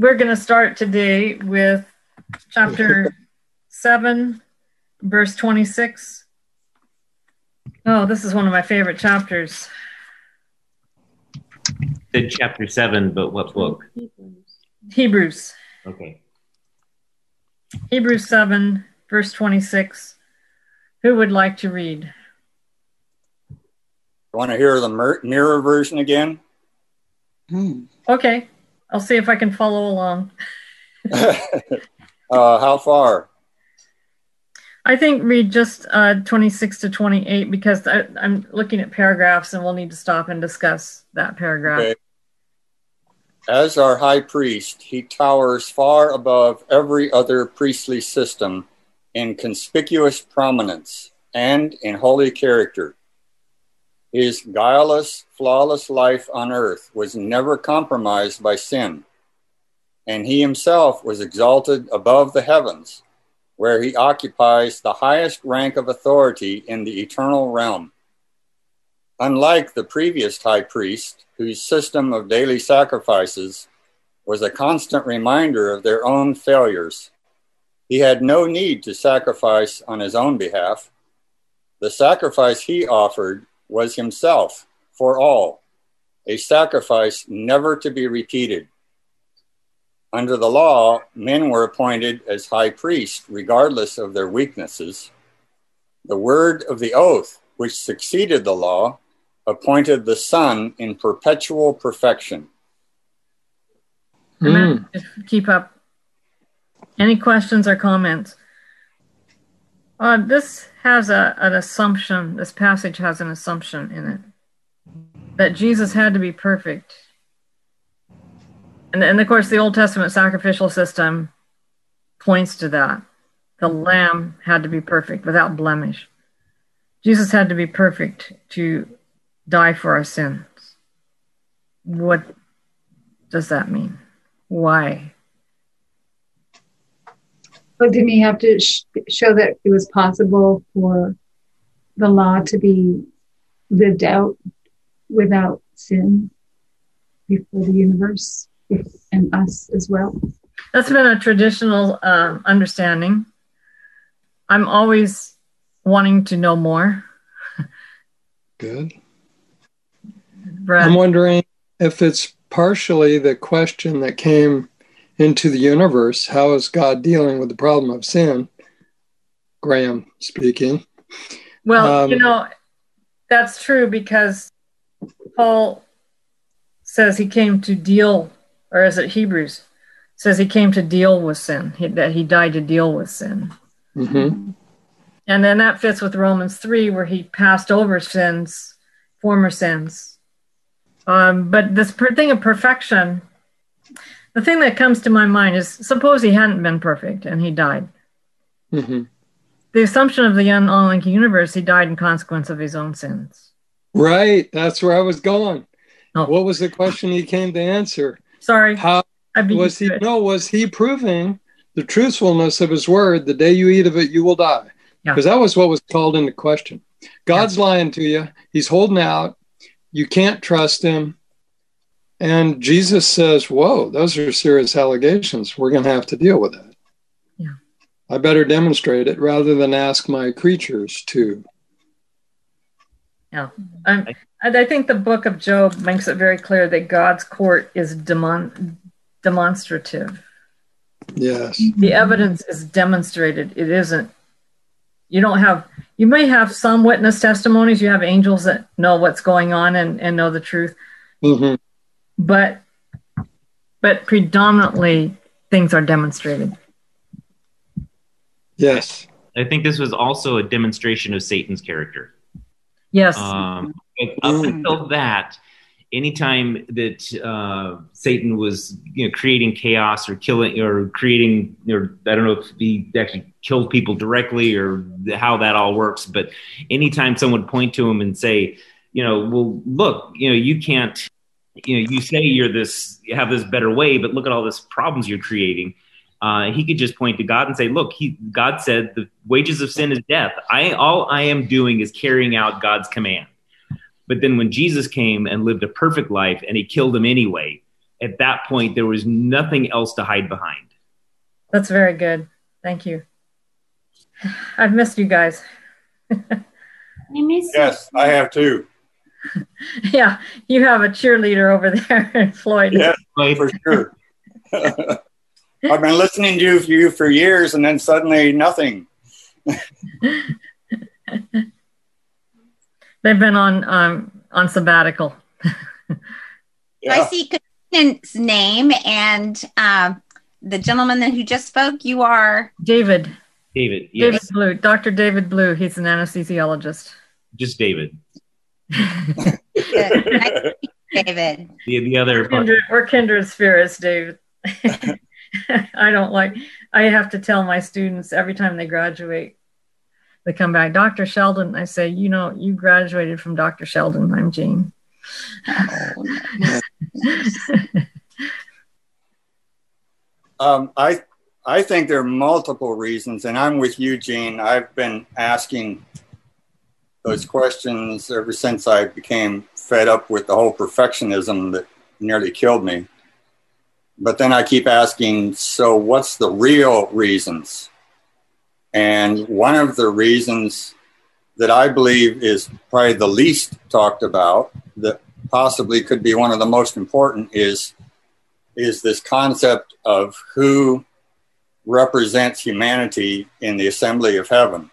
we're going to start today with chapter 7, verse 26. Oh, this is one of my favorite chapters. Said chapter 7, but what book? Hebrews. Okay. Hebrews 7, verse 26. Who would like to read? Want to hear the mirror version again? Okay. I'll see if I can follow along. How far? I think read just 26 to 28 because I'm looking at paragraphs and we'll need to stop and discuss that paragraph. Okay. As our high priest, he towers far above every other priestly system in conspicuous prominence and in holy character. His guileless, flawless life on earth was never compromised by sin, and he himself was exalted above the heavens, where he occupies the highest rank of authority in the eternal realm. Unlike the previous high priest, whose system of daily sacrifices was a constant reminder of their own failures, he had no need to sacrifice on his own behalf. The sacrifice he offered was himself for all, a sacrifice never to be repeated. Under the law, men were appointed as high priests, regardless of their weaknesses. The word of the oath, which succeeded the law, appointed the Son in perpetual perfection. Keep up. Any questions or comments? This has an assumption. This passage has an assumption in it that Jesus had to be perfect. And of course, the Old Testament sacrificial system points to that. The lamb had to be perfect, without blemish. Jesus had to be perfect to die for our sins. What does that mean? Why? But didn't he have to show that it was possible for the law to be lived out without sin before the universe and us as well? That's been a traditional understanding. I'm always wanting to know more. Good. Brad. I'm wondering if it's partially the question that came into the universe. How is God dealing with the problem of sin? Graham speaking. Well, that's true because Paul says he came to deal, or is it Hebrews? Says he came to deal with sin, that he died to deal with sin. Mm-hmm. And then that fits with Romans 3, where he passed over sins, former sins. But this thing of perfection, the thing that comes to my mind is, suppose he hadn't been perfect and he died. Mm-hmm. The assumption of the all-knowing universe, he died in consequence of his own sins. Right. That's where I was going. Oh. What was the question he came to answer? Sorry. How was he? No, was he proving the truthfulness of his word? The day you eat of it, you will die. Because that was what was called into question. God's lying to you. He's holding out. You can't trust him. And Jesus says, whoa, those are serious allegations. We're going to have to deal with that. Yeah. I better demonstrate it rather than ask my creatures to. Yeah. I think the book of Job makes it very clear that God's court is demonstrative. Yes. The evidence is demonstrated. It isn't. You may have some witness testimonies. You have angels that know what's going on and know the truth. Mm-hmm. But predominantly things are demonstrated. Yes. I think this was also a demonstration of Satan's character. Yes. Up until that, anytime that Satan was creating chaos or killing or creating, or I don't know if he actually killed people directly or how that all works, but anytime someone would point to him and say, well, look, you can't, you say you have this better way, but look at all this problems you're creating. He could just point to God and say, look, God said the wages of sin is death. All I am doing is carrying out God's command. But then when Jesus came and lived a perfect life and he killed him anyway, at that point, there was nothing else to hide behind. That's very good. Thank you. I've missed you guys. Yes, I have too. Yeah, you have a cheerleader over there, Floyd. Yes, for sure. I've been listening to you for years, and then suddenly nothing. They've been on sabbatical. Yeah. I see Katrina's name, and the gentleman who just spoke, you are? David. David, yes. David Blue, Dr. David Blue. He's an anesthesiologist. Just David. David. The other. We're kindred spirits, David. I have to tell my students every time they graduate, they come back, Dr. Sheldon. I say, you graduated from Dr. Sheldon. I'm Jane. I think there are multiple reasons, and I'm with you, Gene. I've been asking those questions ever since I became fed up with the whole perfectionism that nearly killed me. But then I keep asking, so what's the real reasons? And one of the reasons that I believe is probably the least talked about, that possibly could be one of the most important, is this concept of who represents humanity in the assembly of heaven.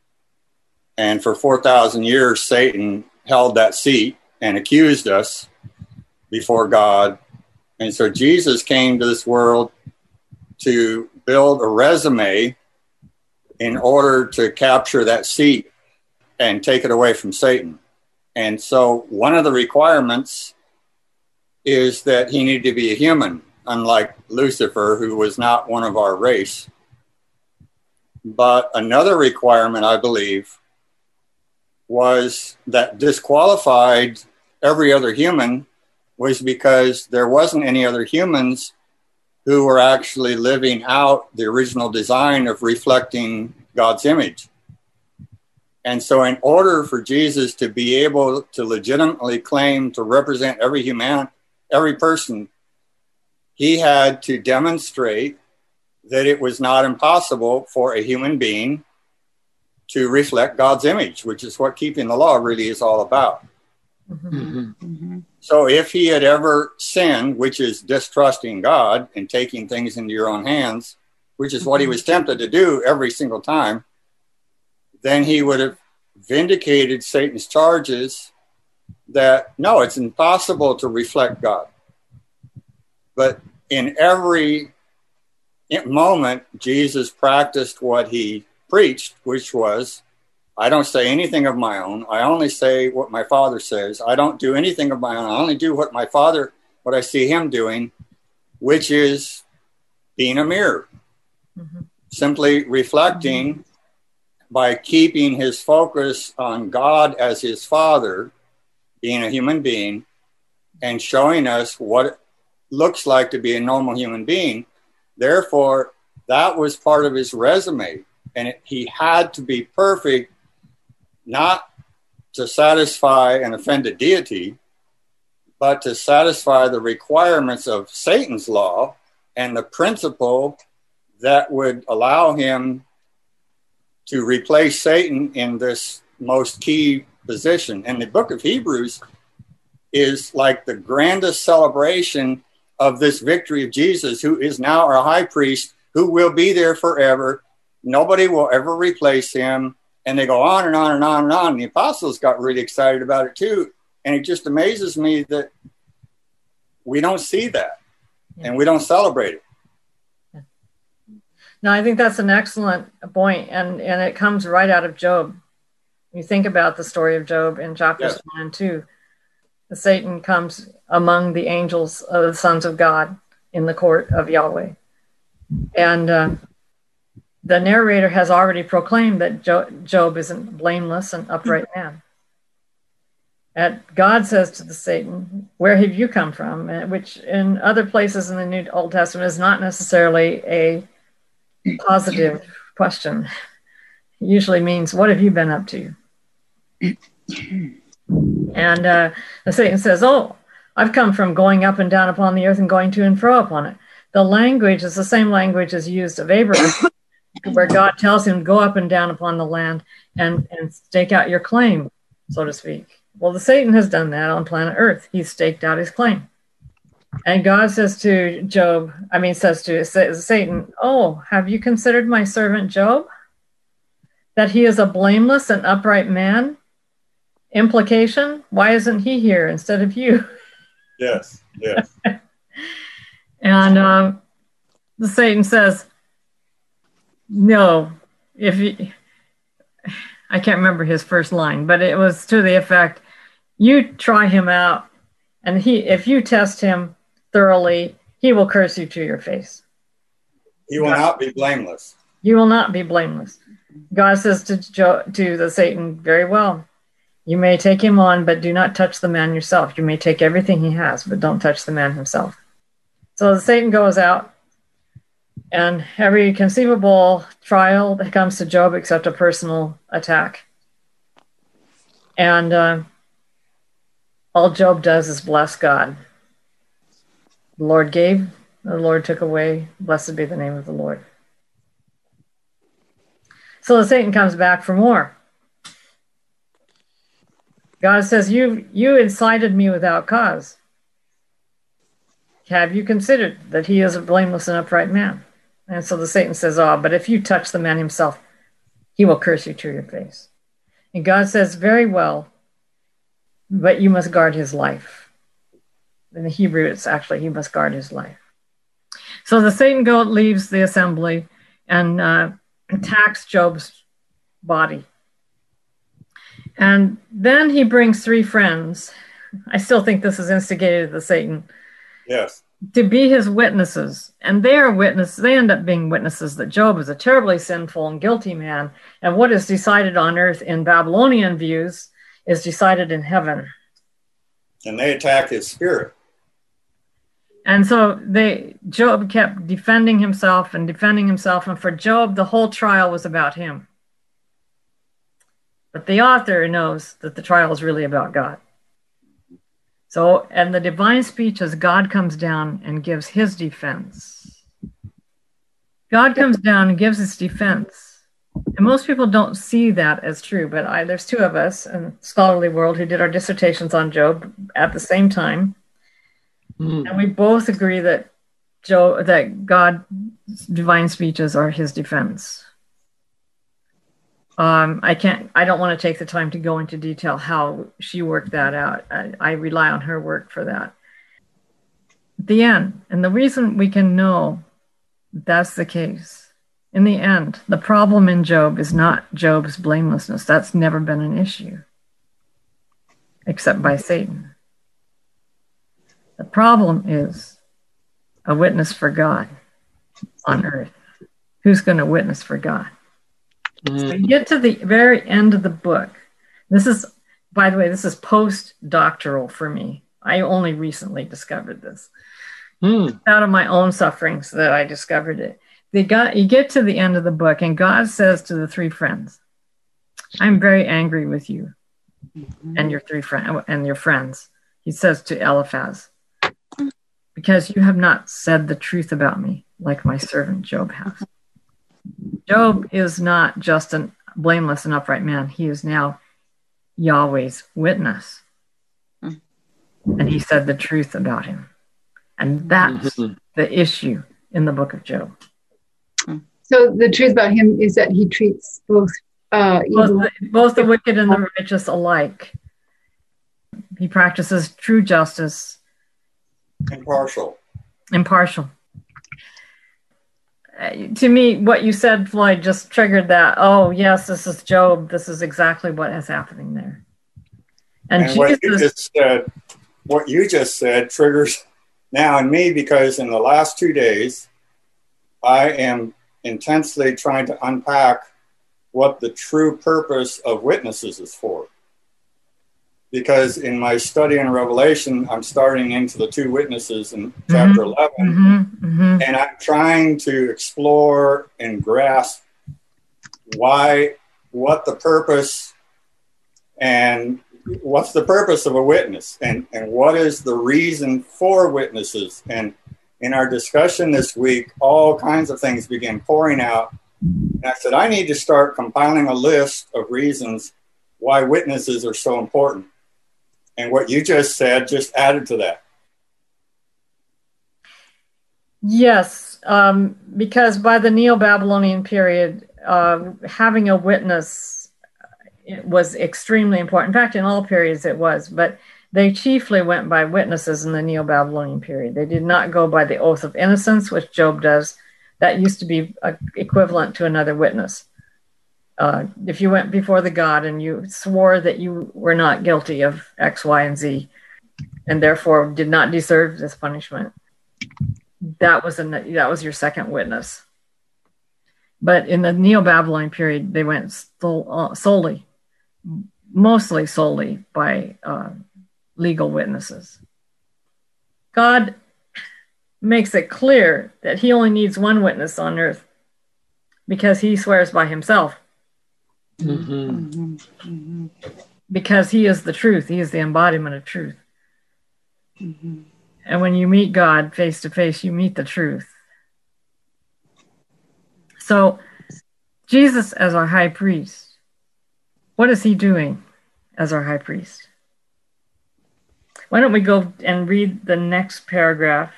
And for 4,000 years, Satan held that seat and accused us before God. And so Jesus came to this world to build a resume in order to capture that seat and take it away from Satan. And so one of the requirements is that he needed to be a human, unlike Lucifer, who was not one of our race. But another requirement, I believe, was that disqualified every other human was because there wasn't any other humans who were actually living out the original design of reflecting God's image. And so in order for Jesus to be able to legitimately claim to represent every person, he had to demonstrate that it was not impossible for a human being to reflect God's image, which is what keeping the law really is all about. Mm-hmm. Mm-hmm. So if he had ever sinned, which is distrusting God and taking things into your own hands, which is what he was tempted to do every single time, then he would have vindicated Satan's charges that, no, it's impossible to reflect God. But in every moment, Jesus practiced what he preached, which was, I don't say anything of my own. I only say what my Father says. I don't do anything of my own. I only do what I see him doing, which is being a mirror. Mm-hmm. Simply reflecting by keeping his focus on God as his Father, being a human being, and showing us what it looks like to be a normal human being. Therefore, that was part of his resume. And he had to be perfect, not to satisfy and offend a deity, but to satisfy the requirements of Satan's law and the principle that would allow him to replace Satan in this most key position. And the book of Hebrews is like the grandest celebration of this victory of Jesus, who is now our high priest, who will be there forever. Nobody will ever replace him. And they go on and on and on and on. The apostles got really excited about it too. And it just amazes me that we don't see that and we don't celebrate it. No, I think that's an excellent point. And it comes right out of Job. You think about the story of Job in chapters 1 and 2. Satan comes among the angels of the sons of God in the court of Yahweh. And the narrator has already proclaimed that Job is a blameless and upright man. And God says to the Satan, where have you come from? Which in other places in the New Old Testament is not necessarily a positive question. It usually means, what have you been up to? And the Satan says, oh, I've come from going up and down upon the earth and going to and fro upon it. The language is the same language as used of Abraham, where God tells him, go up and down upon the land and stake out your claim, so to speak. Well, the Satan has done that on planet Earth. He's staked out his claim. And God says to Satan, oh, have you considered my servant Job? That he is a blameless and upright man? Implication, why isn't he here instead of you? Yes. And the Satan says, no, I can't remember his first line, but it was to the effect, you try him out, and if you test him thoroughly, he will curse you to your face. He will not be blameless. You will not be blameless. God says to the Satan, very well, you may take him on, but do not touch the man yourself. You may take everything he has, but don't touch the man himself. So the Satan goes out, and every conceivable trial that comes to Job except a personal attack. And all Job does is bless God. The Lord gave, the Lord took away. Blessed be the name of the Lord. So the Satan comes back for more. God says, you incited me without cause. Have you considered that he is a blameless and upright man? And so the Satan says, but if you touch the man himself, he will curse you to your face. And God says, very well, but you must guard his life. In the Hebrew, it's actually, he must guard his life. So the Satan leaves the assembly and attacks Job's body. And then he brings 3 friends. I still think this is instigated the Satan. Yes. To be his witnesses. And they end up being witnesses that Job is a terribly sinful and guilty man. And what is decided on earth in Babylonian views is decided in heaven. And they attack his spirit. And so Job kept defending himself. And for Job, the whole trial was about him. But the author knows that the trial is really about God. So, and the divine speech is God comes down and gives his defense. God comes down and gives his defense. And most people don't see that as true, but there's 2 of us in the scholarly world who did our dissertations on Job at the same time. And we both agree that God's divine speeches are his defense. I don't want to take the time to go into detail how she worked that out. I rely on her work for that. At the end, and the reason we can know that's the case, in the end, the problem in Job is not Job's blamelessness. That's never been an issue, except by Satan. The problem is a witness for God on earth. Who's going to witness for God? So you get to the very end of the book. This is, by the way, this is post-doctoral for me. I only recently discovered this. Out of my own sufferings that I discovered it. You get to the end of the book, and God says to the 3 friends, I'm very angry with you and your 3 friends and your friends. He says to Eliphaz, because you have not said the truth about me like my servant Job has. Job is not just a blameless and upright man. He is now Yahweh's witness. And he said the truth about him. And that's the issue in the book of Job. So the truth about him is that he treats both the wicked and the righteous alike. He practices true justice. Impartial. To me, what you said, Floyd, just triggered that. Oh, yes, this is Job. This is exactly what is happening there. And what you just said triggers now in me, because in the last 2 days, I am intensely trying to unpack what the true purpose of witnesses is for. Because in my study in Revelation, I'm starting into the 2 witnesses in chapter 11, and I'm trying to explore and grasp what the purpose and what's the purpose of a witness, and what is the reason for witnesses? And in our discussion this week, all kinds of things began pouring out. And I said, I need to start compiling a list of reasons why witnesses are so important. And what you just said just added to that. Yes, because by the Neo-Babylonian period, having a witness was extremely important. In fact, in all periods it was, but they chiefly went by witnesses in the Neo-Babylonian period. They did not go by the oath of innocence, which Job does. That used to be equivalent to another witness. If you went before the God and you swore that you were not guilty of X, Y, and Z, and therefore did not deserve this punishment, that was your second witness. But in the Neo-Babylonian period, they went mostly solely by legal witnesses. God makes it clear that he only needs one witness on earth because he swears by himself. Mm-hmm. Mm-hmm. Because he is the truth. He is the embodiment of truth. Mm-hmm. And when you meet God face to face, you meet the truth. So Jesus as our high priest, what is he doing as our high priest? Why don't we go and read the next paragraph?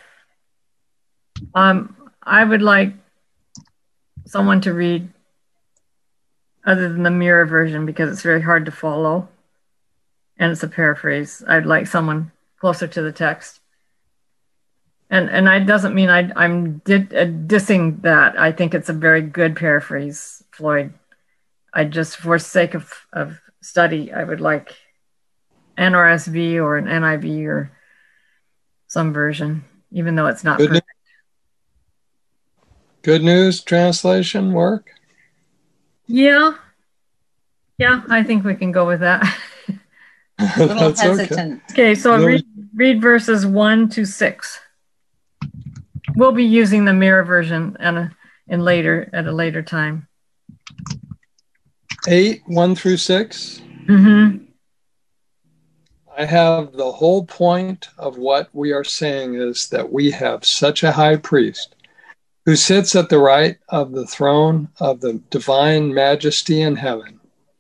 I would like someone to read other than the Mirror version because it's very hard to follow and it's a paraphrase. I'd like someone closer to the text. And it doesn't mean I'm dissing that. I think it's a very good paraphrase, Floyd. I just, for sake of study, I would like NRSV or an NIV or some version, even though it's not perfect. Good News translation work? Yeah, I think we can go with that. A little hesitant. Okay, so read verses 1 to 6. We'll be using the Mirror version at a later time. 8, 1 through 6. Mm-hmm. I have the whole point of what we are saying is that we have such a high priest who sits at the right of the throne of the divine majesty in heaven.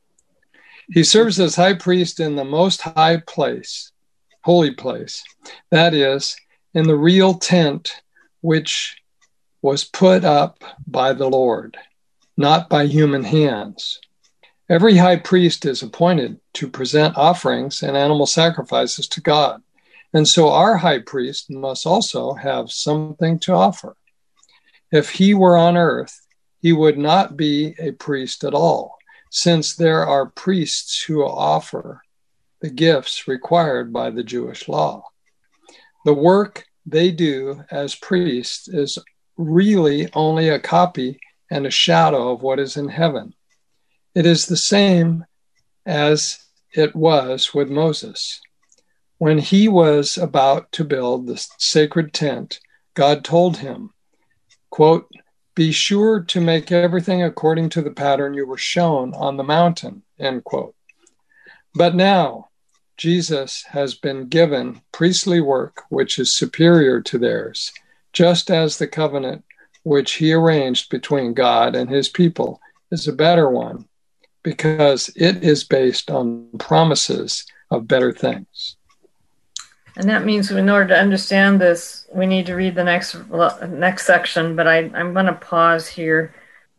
He serves as high priest in the most high place, holy place, that is, in the real tent which was put up by the Lord, not by human hands. Every high priest is appointed to present offerings and animal sacrifices to God, and so our high priest must also have something to offer. If he were on earth, he would not be a priest at all, since there are priests who offer the gifts required by the Jewish law. The work they do as priests is really only a copy and a shadow of what is in heaven. It is the same as it was with Moses. When he was about to build the sacred tent, God told him, quote, "Be sure to make everything according to the pattern you were shown on the mountain," end quote. But now, Jesus has been given priestly work which is superior to theirs, just as the covenant which he arranged between God and his people is a better one, because it is based on promises of better things. And that means in order to understand this, we need to read the next section, but I'm going to pause here.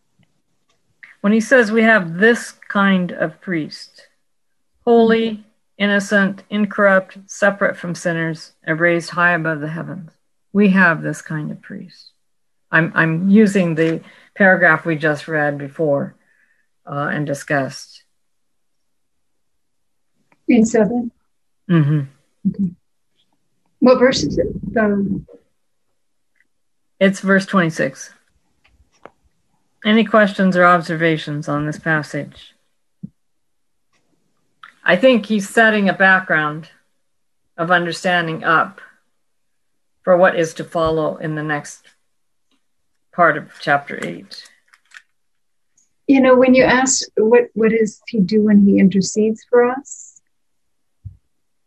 When he says we have this kind of priest, holy, innocent, incorrupt, separate from sinners, and raised high above the heavens. We have this kind of priest. I'm using the paragraph we just read before and discussed. In 7? Mm-hmm. Okay. What verse is it? It's verse 26. Any questions or observations on this passage? I think he's setting a background of understanding up for what is to follow in the next part of chapter 8. You know, when you asked what does he do when he intercedes for us?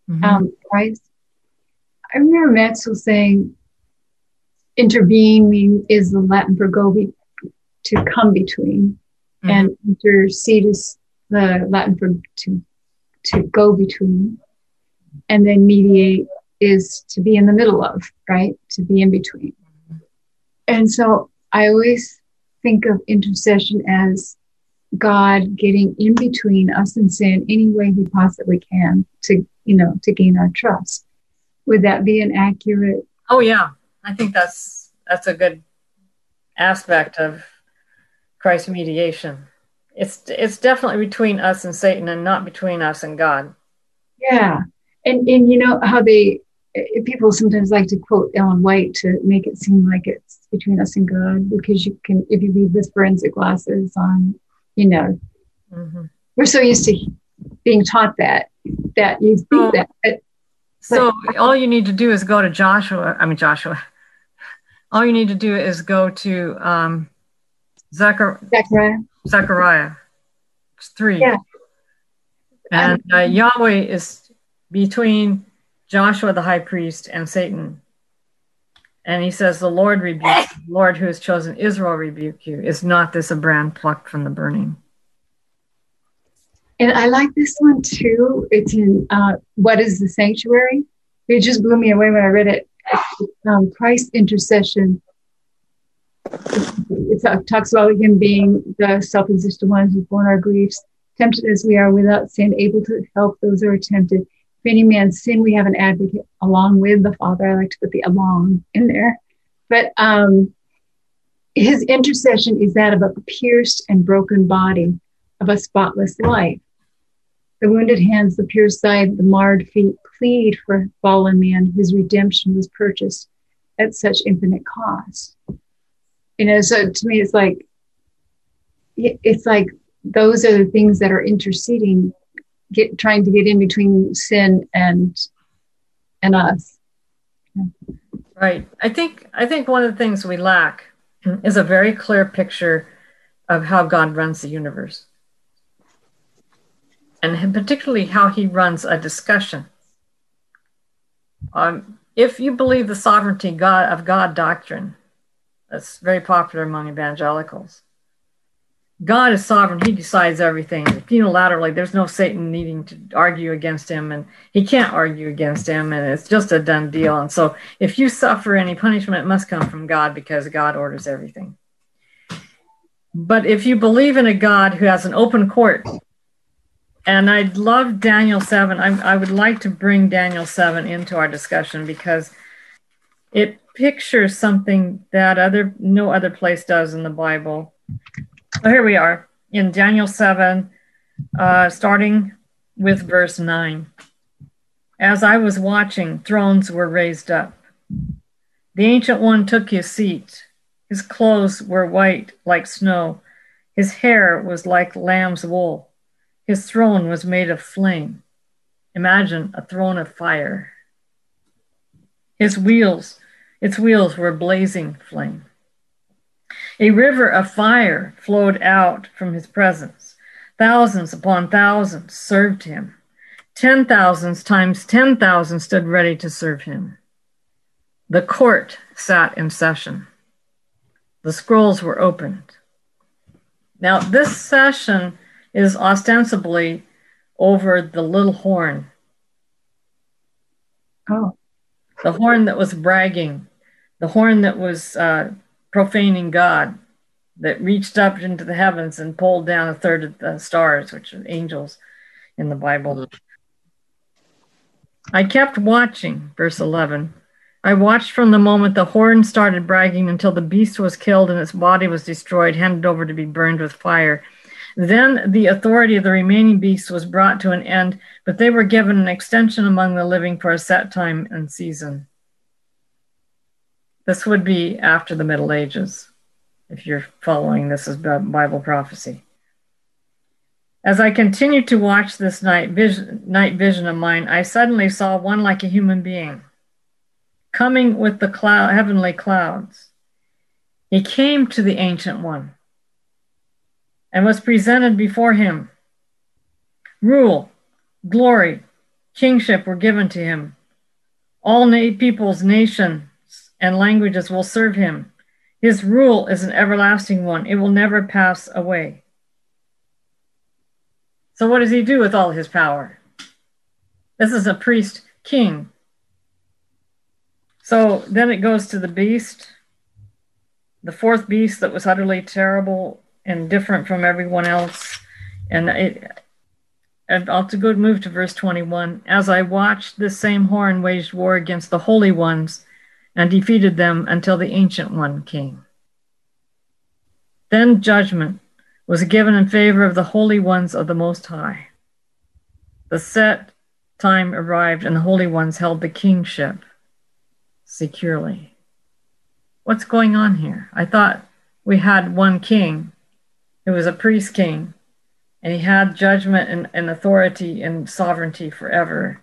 Christ. I remember Maxwell saying intervene is the Latin for to come between, and intercede is the Latin for to go between, and then mediate is to be in the middle of, right? To be in between. And so I always think of intercession as God getting in between us and sin any way he possibly can to gain our trust. Would that be an accurate? Oh yeah, I think that's a good aspect of Christ's mediation. It's definitely between us and Satan, and not between us and God. Yeah, and you know how people sometimes like to quote Ellen White to make it seem like it's between us and God, because you can, if you leave the forensic glasses on, we're so used to being taught that you think that. So all you need to do is go to Joshua. All you need to do is go to Zechariah 3. Yeah. And Yahweh is between Joshua the high priest and Satan. And he says, the Lord rebuke you, the Lord who has chosen Israel rebuke you. Is not this a brand plucked from the burning? And I like this one too. It's in What is the Sanctuary? It just blew me away when I read it. Christ's intercession. It talks about him being the self-existent one who's borne our griefs, tempted as we are without sin, able to help those who are tempted. If any man sin, we have an advocate along with the Father. I like to put the along in there. But his intercession is that of a pierced and broken body, of a spotless life. The wounded hands, the pure side, the marred feet plead for fallen man whose redemption was purchased at such infinite cost. So to me, it's like those are the things that are interceding, trying to get in between sin and us. Right. I think one of the things we lack is a very clear picture of how God runs the universe, and particularly how he runs a discussion. If you believe the sovereignty of God doctrine, that's very popular among evangelicals. God is sovereign. He decides everything unilaterally. There's no Satan needing to argue against him, and he can't argue against him, and it's just a done deal. And so if you suffer any punishment, it must come from God, because God orders everything. But if you believe in a God who has an open court, and I love Daniel 7, I would like to bring Daniel 7 into our discussion, because it pictures something that no other place does in the Bible. So here we are in Daniel 7, starting with verse 9. As I was watching, thrones were raised up. The Ancient One took his seat. His clothes were white like snow. His hair was like lamb's wool. His throne was made of flame. Imagine a throne of fire. Its wheels were blazing flame. A river of fire flowed out from his presence. Thousands upon thousands served him. 10,000 times 10,000 stood ready to serve him. The court sat in session. The scrolls were opened. Now, this session is ostensibly over the little horn. Oh. The horn that was bragging, the horn that was profaning God, that reached up into the heavens and pulled down a third of the stars, which are angels in the Bible. I kept watching, verse 11. I watched from the moment the horn started bragging until the beast was killed and its body was destroyed, handed over to be burned with fire. Then the authority of the remaining beasts was brought to an end, but they were given an extension among the living for a set time and season. This would be after the Middle Ages, if you're following this as Bible prophecy. As I continued to watch this night vision of mine, I suddenly saw one like a human being coming with the heavenly clouds. He came to the Ancient One and was presented before him. Rule, glory, kingship were given to him. All peoples, nations, and languages will serve him. His rule is an everlasting one. It will never pass away. So what does he do with all his power? This is a priest king. So then it goes to the beast, the fourth beast that was utterly terrible and different from everyone else. And I'll have to move to verse 21. As I watched, this same horn waged war against the holy ones and defeated them until the Ancient One came. Then judgment was given in favor of the holy ones of the Most High. The set time arrived, and the holy ones held the kingship securely. What's going on here? I thought we had one king who was a priest king, and he had judgment and authority and sovereignty forever.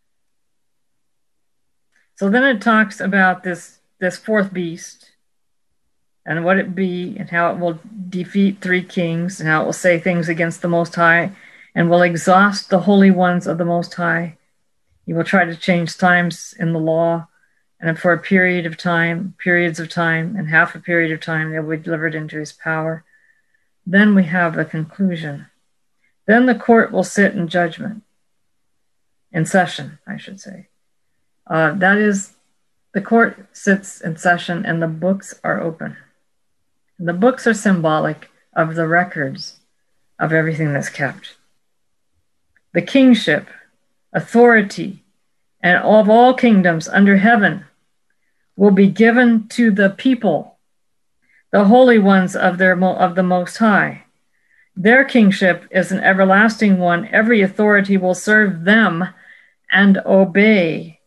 So then it talks about this fourth beast and what it be and how it will defeat three kings and how it will say things against the Most High and will exhaust the holy ones of the Most High. He will try to change times in the law, and for a period of time, periods of time, and half a period of time, they will be delivered into his power. Then we have the conclusion. Then the court will sit in judgment, in session, I should say. That is, the court sits in session and the books are open. The books are symbolic of the records of everything that's kept. The kingship, authority, and of all kingdoms under heaven will be given to the people, the holy ones of the Most High. Their kingship is an everlasting one. Every authority will serve them and obey.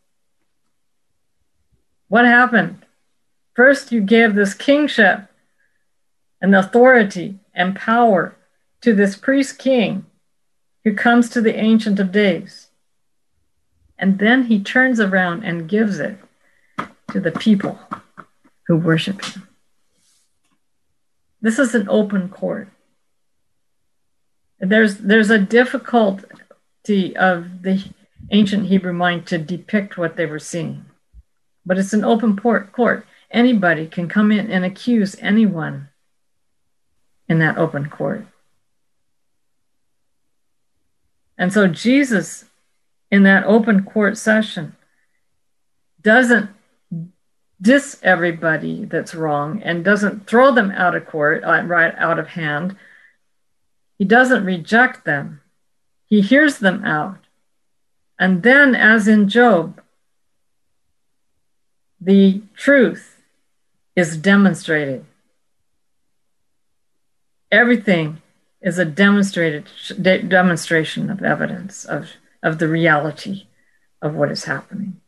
What happened? First, you gave this kingship and authority and power to this priest king who comes to the Ancient of Days. And then he turns around and gives it to the people who worship him. This is an open court. There's a difficulty of the ancient Hebrew mind to depict what they were seeing. But it's an open court. Anybody can come in and accuse anyone in that open court. And so Jesus, in that open court session, doesn't diss everybody that's wrong and doesn't throw them out of court, right out of hand. He doesn't reject them. He hears them out. And then, as in Job, the truth is demonstrated. Everything is a demonstration of evidence of the reality of what is happening.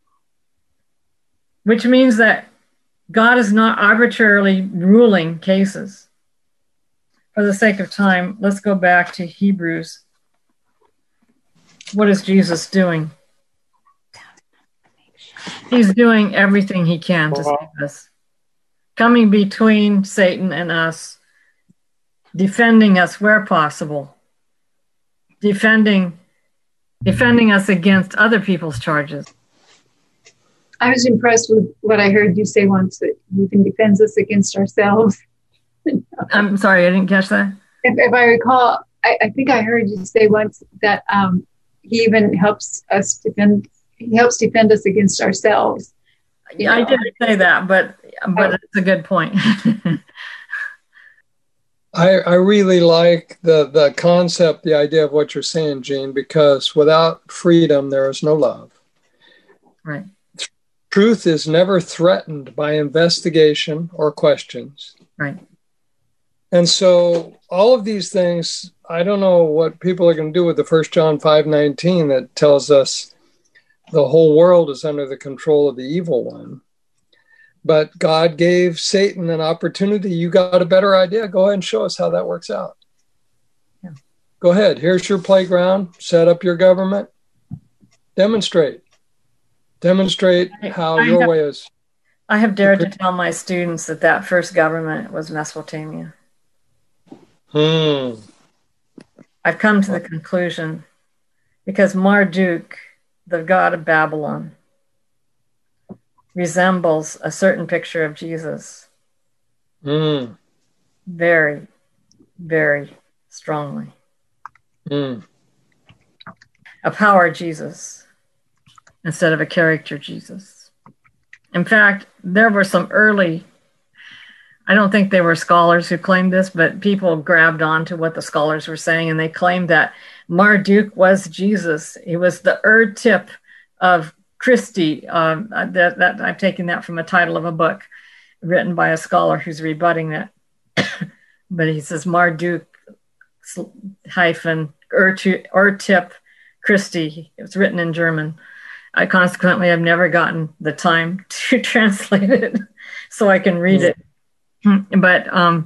Which means that God is not arbitrarily ruling cases. For the sake of time, let's go back to Hebrews. What is Jesus doing? He's doing everything he can to save us. Coming between Satan and us, defending us where possible, defending us against other people's charges. I was impressed with what I heard you say once, that he even defends us against ourselves. I'm sorry, I didn't catch that. If I recall, I think I heard you say once that he even helps defend us against ourselves. Yeah, I didn't say that, but it's a good point. I really like the concept, the idea of what you're saying, Jean, because without freedom, there is no love. Right. Truth is never threatened by investigation or questions. Right. And so all of these things, I don't know what people are going to do with the 1 John 5:19 that tells us the whole world is under the control of the evil one. But God gave Satan an opportunity. You got a better idea. Go ahead and show us how that works out. Yeah. Go ahead. Here's your playground. Set up your government. Demonstrate how your way is. I have dared to tell my students that first government was Mesopotamia. I've come to the conclusion because Marduk the god of Babylon, resembles a certain picture of Jesus. Very, very strongly. A power Jesus instead of a character Jesus. In fact, there were some early, I don't think they were scholars who claimed this, but people grabbed onto what the scholars were saying, and they claimed that Marduk was Jesus. He was the tip of Christi. That I've taken that from a title of a book written by a scholar who's rebutting that. But he says Marduk hyphen tip Christi. It was written in German. I consequently have never gotten the time to translate it so I can read it. But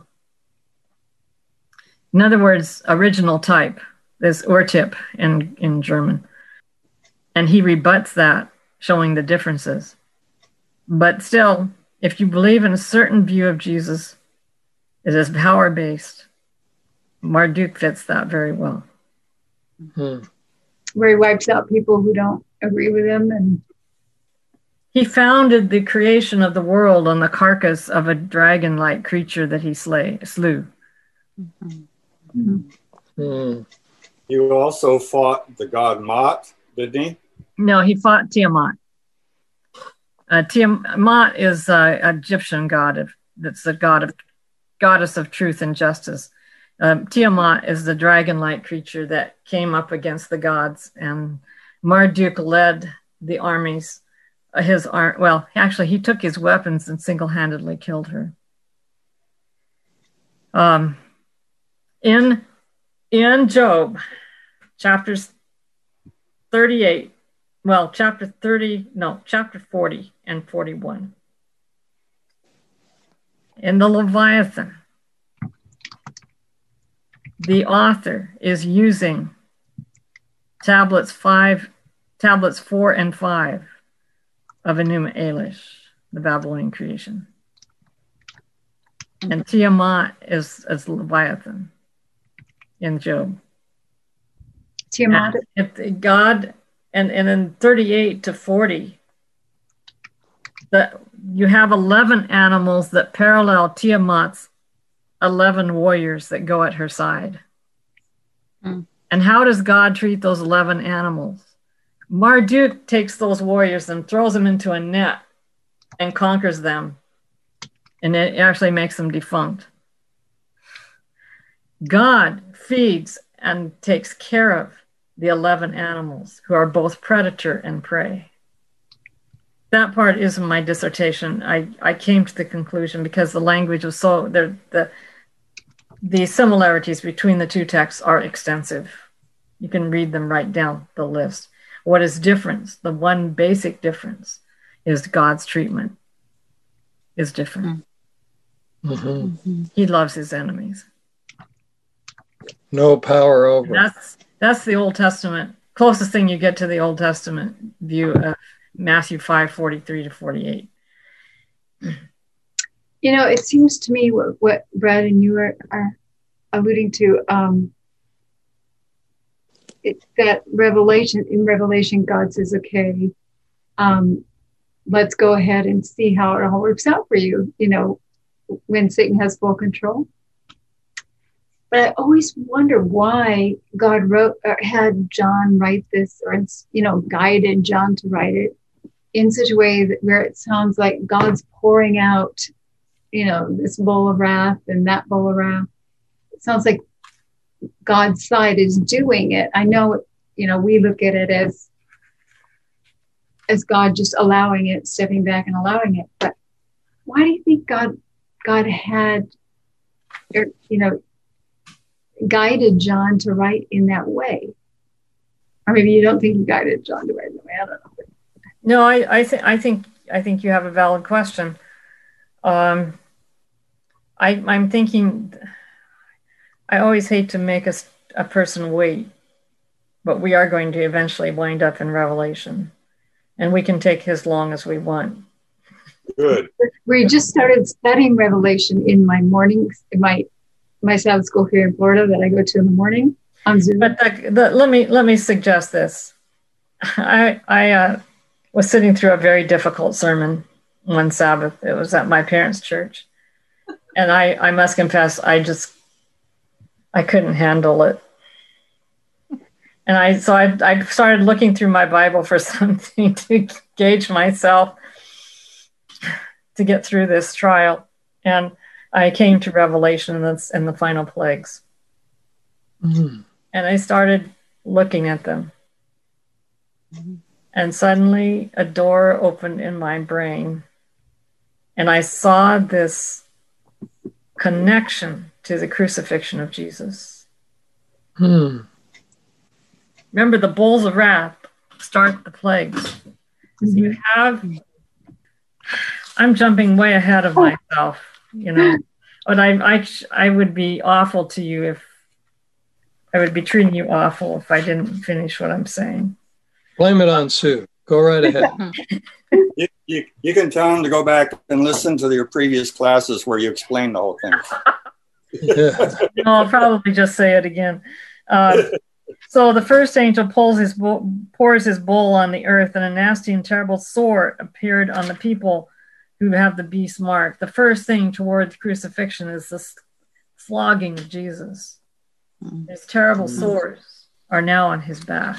in other words, original type is Urtip in German. And he rebuts that, showing the differences. But still, if you believe in a certain view of Jesus, it is power-based. Marduk fits that very well. Where he wipes out people who don't agree with him. And he founded the creation of the world on the carcass of a dragon-like creature that he slew. He also fought the god Mot, didn't he? No, he fought Tiamat. Tiamat is an Egyptian god that's the goddess of truth and justice. Tiamat is the dragon-like creature that came up against the gods, and Marduk led the armies. He took his weapons and single-handedly killed her. In Job, chapter 40 and 41. In the Leviathan, the author is using tablets 4 and 5 of Enuma Elish, the Babylonian creation. And Tiamat is Leviathan in Job. Tiamat. God, and in 38 to 40, you have 11 animals that parallel Tiamat's 11 warriors that go at her side. And how does God treat those 11 animals? Marduk takes those warriors and throws them into a net and conquers them. And it actually makes them defunct. God feeds and takes care of the 11 animals who are both predator and prey. That part is my dissertation. I came to the conclusion because the language was so, the similarities between the two texts are extensive. You can read them right down the list. What is different? The one basic difference is God's treatment is different. He loves his enemies. No power over. That's the Old Testament. Closest thing you get to the Old Testament view of Matthew 5:43 to 48. It seems to me what Brad and you are alluding to, it's that in Revelation, God says, okay, let's go ahead and see how it all works out for you, when Satan has full control. But I always wonder why God had John write this, or guided John to write it in such a way where it sounds like God's pouring out, this bowl of wrath and that bowl of wrath. It sounds like God's side is doing it. I know, we look at it as God just allowing it, stepping back and allowing it. But why do you think God had, guided John to write in that way? Or maybe you don't think he guided John to write in that way. I don't know. No, I think you have a valid question. I'm thinking, I always hate to make a person wait, but we are going to eventually wind up in Revelation, and we can take as long as we want. Good. We just started studying Revelation in my mornings, in my Sabbath school here in Florida that I go to in the morning on Zoom. But let me suggest this. I was sitting through a very difficult sermon one Sabbath. It was at my parents' church. And I must confess, I couldn't handle it. And I started looking through my Bible for something to gauge myself to get through this trial. And I came to Revelation and the final plagues. Mm-hmm. And I started looking at them. Mm-hmm. And suddenly a door opened in my brain. And I saw this connection to the crucifixion of Jesus. Remember, the bowls of wrath start the plagues. Mm-hmm. So you have, I'm jumping way ahead of myself, but I would be awful to you if I would be treating you awful if I didn't finish what I'm saying. Blame it on Sue. Go right ahead. You can tell them to go back and listen to your previous classes where you explained the whole thing. No, I'll probably just say it again. So the first angel pours his bowl on the earth, and a nasty and terrible sore appeared on the people who have the beast mark. The first thing toward crucifixion is the flogging of Jesus. His terrible sores are now on his back.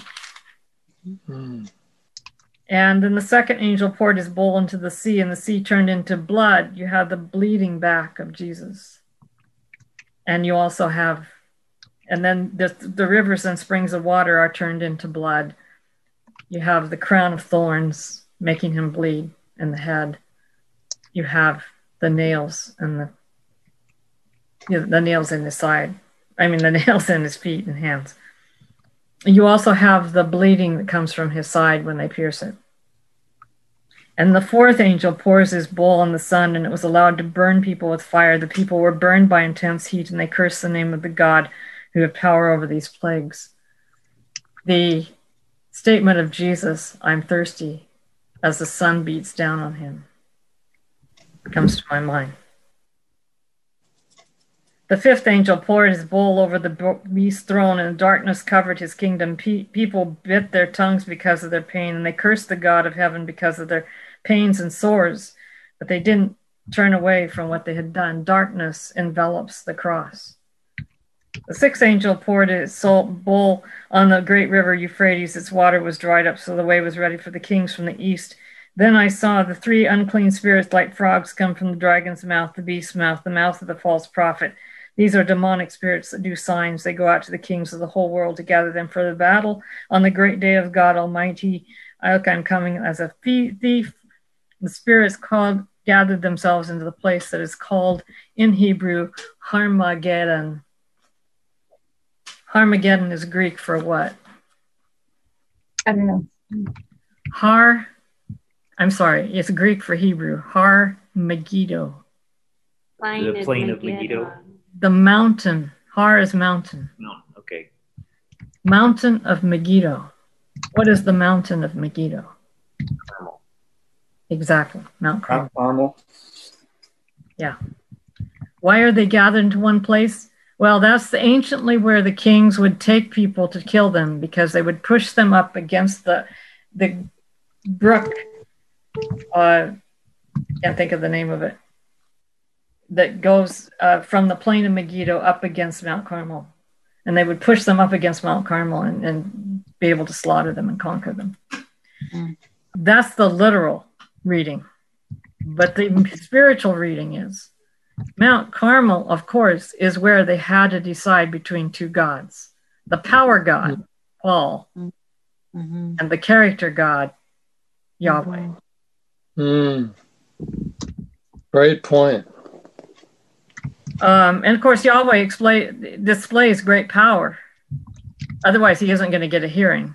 And then the second angel poured his bowl into the sea, and the sea turned into blood. You have the bleeding back of Jesus. And you also have, and then the rivers and springs of water are turned into blood. You have the crown of thorns making him bleed in the head. You have the nails and the nails in his side. I mean, the nails in his feet and hands. You also have the bleeding that comes from his side when they pierce it. And the fourth angel pours his bowl on the sun, and it was allowed to burn people with fire. The people were burned by intense heat, and they cursed the name of the God who had power over these plagues. The statement of Jesus, "I'm thirsty," as the sun beats down on him, comes to my mind. The fifth angel poured his bowl over the beast's throne, and darkness covered his kingdom. People bit their tongues because of their pain, and they cursed the God of heaven because of their pains and sores, but they didn't turn away from what they had done. Darkness envelops the cross. The sixth angel poured his bowl on the great river Euphrates. Its water was dried up, so the way was ready for the kings from the east. Then I saw the three unclean spirits like frogs come from the dragon's mouth, the beast's mouth, the mouth of the false prophet. These are demonic spirits that do signs. They go out to the kings of the whole world to gather them for the battle on the great day of God Almighty. Look, I'm coming as a thief. The spirits gathered themselves into the place that is called in Hebrew Harmageddon. Harmageddon is Greek for what? I don't know. It's Greek for Hebrew. Har Megiddo. The plain of Megiddo. The mountain. Har is mountain. No, okay. Mountain of Megiddo. What is the mountain of Megiddo? Carmel. Exactly. Mount Carmel. Mount Carmel. Yeah. Why are they gathered into one place? Well, that's anciently where the kings would take people to kill them, because they would push them up against the brook. Can't think of the name of it. That goes from the plain of Megiddo up against Mount Carmel. And they would push them up against Mount Carmel and be able to slaughter them and conquer them. That's the literal reading. But the spiritual reading is Mount Carmel, of course, is where they had to decide between two gods. The power God, Paul, and the character God, Yahweh. Great point. And of course, Yahweh displays great power. Otherwise, he isn't going to get a hearing.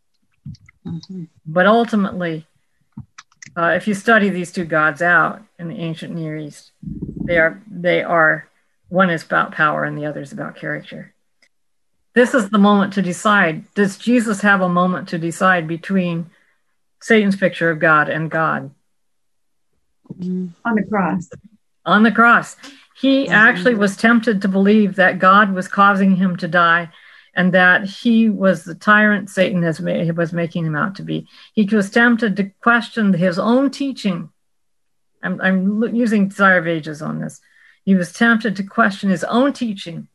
But ultimately, if you study these two gods out in the ancient Near East, they are one is about power and the other is about character. This is the moment to decide. Does Jesus have a moment to decide between Satan's picture of God and God? On the cross. On the cross. He actually was tempted to believe that God was causing him to die, and that he was the tyrant Satan was making him out to be. He was tempted to question his own teaching. I'm using Desire of Ages on this. He was tempted to question his own teaching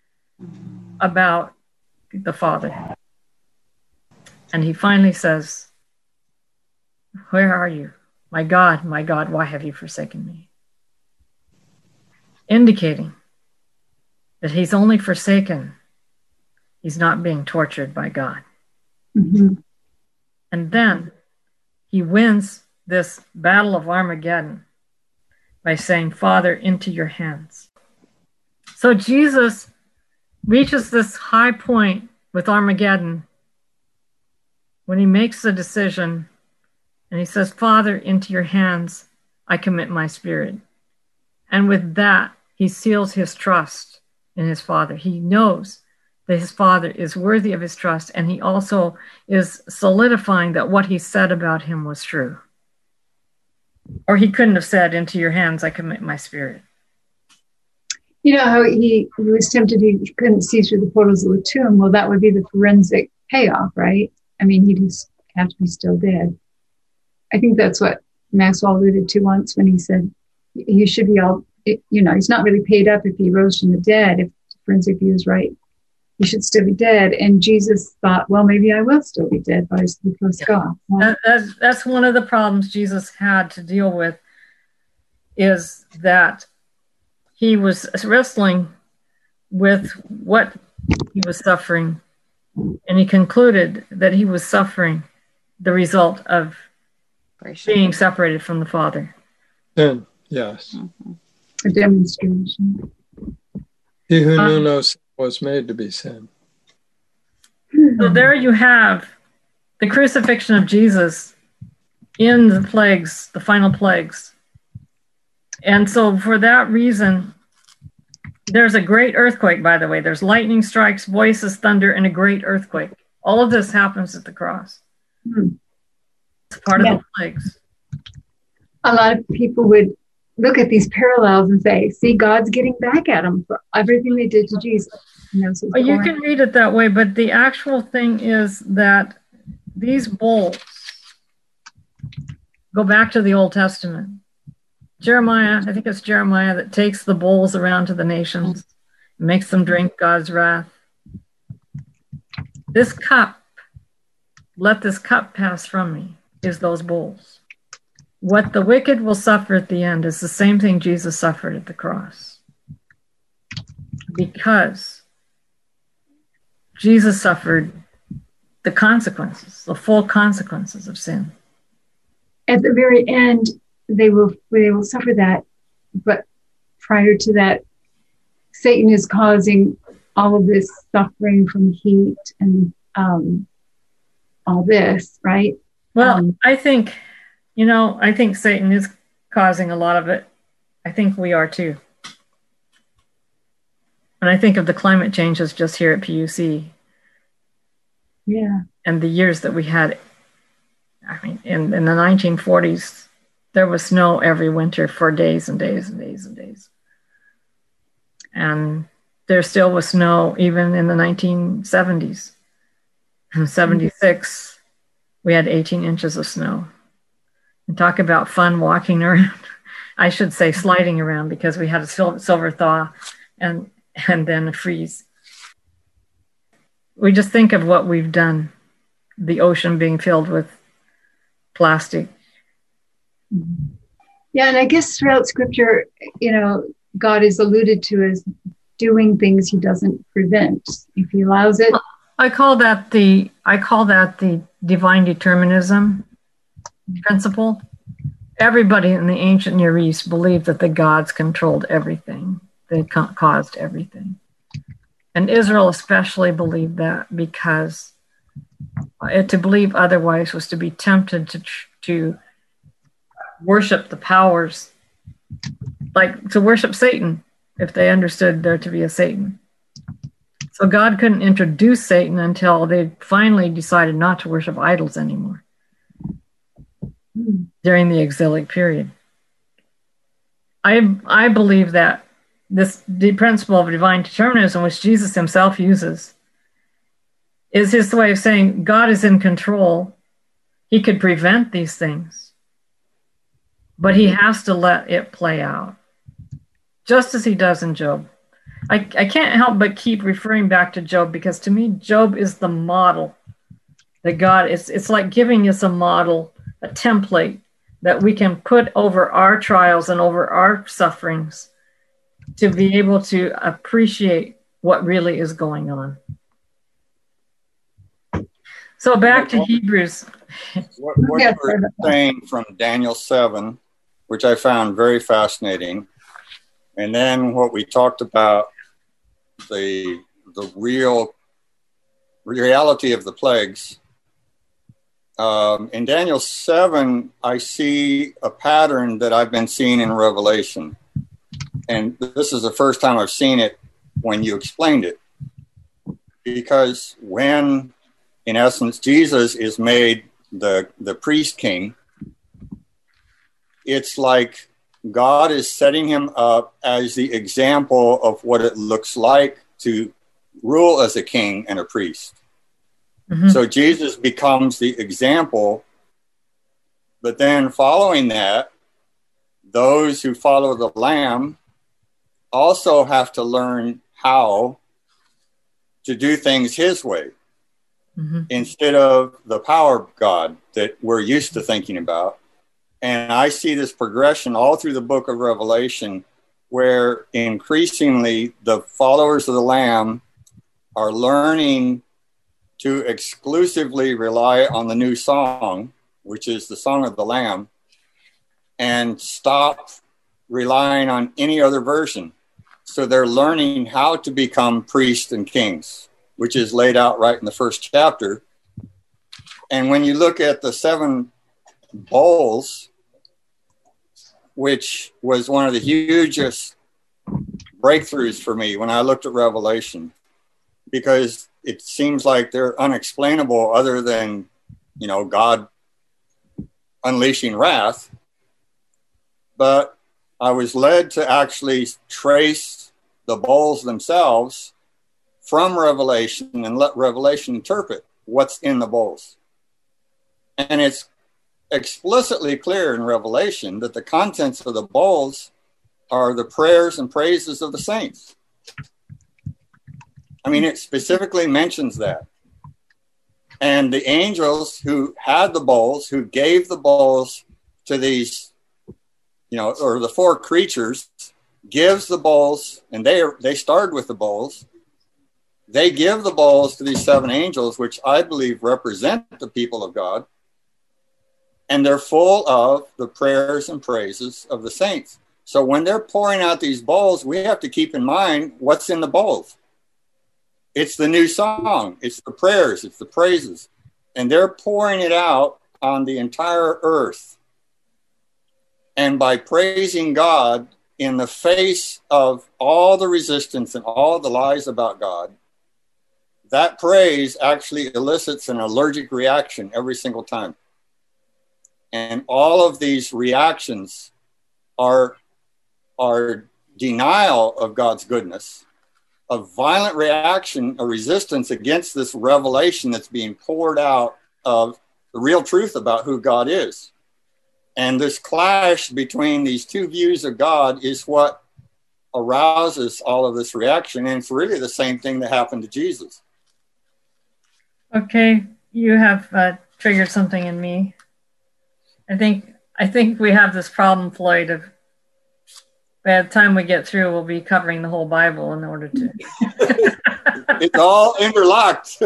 about the Father. And he finally says, "Where are you? My God, why have you forsaken me?" Indicating that he's only forsaken. He's not being tortured by God. Mm-hmm. And then he wins this battle of Armageddon by saying, "Father, into your hands." So Jesus reaches this high point with Armageddon when he makes the decision and he says, "Father, into your hands I commit my spirit." And with that, he seals his trust in his Father. He knows that his Father is worthy of his trust, and he also is solidifying that what he said about him was true. Or he couldn't have said, "Into your hands I commit my spirit." You know how he was tempted, he couldn't see through the portals of the tomb. Well, that would be the forensic payoff, right? I mean, he'd have to be still dead. I think that's what Maxwell alluded to once when he said, he should be he's not really paid up if he rose from the dead. If the forensic view is right, he should still be dead. And Jesus thought, well, maybe I will still be dead, but I sleep with God. Well, that's one of the problems Jesus had to deal with, is that he was wrestling with what he was suffering, and he concluded that he was suffering the result of being separated from the Father. Sin, yes. Mm-hmm. A demonstration. He who knew no sin was made to be sin. So there you have the crucifixion of Jesus in the plagues, the final plagues. And so for that reason, there's a great earthquake, by the way. There's lightning strikes, voices, thunder, and a great earthquake. All of this happens at the cross. It's part of the plagues. A lot of people would look at these parallels and say, see, God's getting back at them for everything they did to Jesus. Well, you can read it that way, but the actual thing is that these bowls go back to the Old Testament. Jeremiah, I think it's Jeremiah that takes the bowls around to the nations, makes them drink God's wrath. This cup, let this cup pass from me, is those bowls. What the wicked will suffer at the end is the same thing Jesus suffered at the cross. Because Jesus suffered the consequences, the full consequences of sin. At the very end, they will suffer that, but prior to that, Satan is causing all of this suffering from heat and all this, right? Well, I think Satan is causing a lot of it. I think we are too. And I think of the climate changes just here at PUC. Yeah. And the years that we had, I mean, in the 1940s, there was snow every winter for days and days and days and days. And there still was snow even in the 1970s. In 76, we had 18 inches of snow. And talk about fun walking around. I should say sliding around, because we had a silver thaw and then a freeze. We just think of what we've done, the ocean being filled with plastic. Yeah, and I guess throughout Scripture, God is alluded to as doing things he doesn't prevent. If he allows it. I call that the divine determinism principle. Everybody in the ancient Near East believed that the gods controlled everything. They caused everything. And Israel especially believed that, because to believe otherwise was to be tempted to worship the powers, like to worship Satan, if they understood there to be a Satan. So God couldn't introduce Satan until they finally decided not to worship idols anymore during the exilic period. I believe that the principle of divine determinism, which Jesus himself uses, is his way of saying God is in control. He could prevent these things, but he has to let it play out, just as he does in Job. I can't help but keep referring back to Job, because to me, Job is the model that God is. It's like giving us a model, a template that we can put over our trials and over our sufferings to be able to appreciate what really is going on. So back to Hebrews. What you were saying from Daniel 7, which I found very fascinating, and then what we talked about, the reality of the plagues. In Daniel 7, I see a pattern that I've been seeing in Revelation. And this is the first time I've seen it when you explained it. Because when, in essence, Jesus is made the priest king, it's like God is setting him up as the example of what it looks like to rule as a king and a priest. Mm-hmm. So Jesus becomes the example, but then following that, those who follow the Lamb also have to learn how to do things his way, mm-hmm. instead of the power of God that we're used to thinking about. And I see this progression all through the book of Revelation, where increasingly the followers of the Lamb are learning to exclusively rely on the new song, which is the Song of the Lamb, and stop relying on any other version. So they're learning how to become priests and kings, which is laid out right in the first chapter. And when you look at the 7 bowls, which was one of the hugest breakthroughs for me when I looked at Revelation, because it seems like they're unexplainable other than, God unleashing wrath. But I was led to actually trace the bowls themselves from Revelation and let Revelation interpret what's in the bowls. And it's explicitly clear in Revelation that the contents of the bowls are the prayers and praises of the saints. I mean, it specifically mentions that. And the angels who had the bowls, who gave the bowls to these, or the 4 creatures, gives the bowls, and they started with the bowls. They give the bowls to these 7 angels, which I believe represent the people of God. And they're full of the prayers and praises of the saints. So when they're pouring out these bowls, we have to keep in mind what's in the bowls. It's the new song. It's the prayers. It's the praises. And they're pouring it out on the entire earth. And by praising God in the face of all the resistance and all the lies about God, that praise actually elicits an allergic reaction every single time. And all of these reactions are denial of God's goodness, a violent reaction, a resistance against this revelation that's being poured out of the real truth about who God is. And this clash between these 2 views of God is what arouses all of this reaction. And it's really the same thing that happened to Jesus. Okay, you have triggered something in me. I think we have this problem, Floyd, of by the time we get through, we'll be covering the whole Bible in order to. It's all interlocked.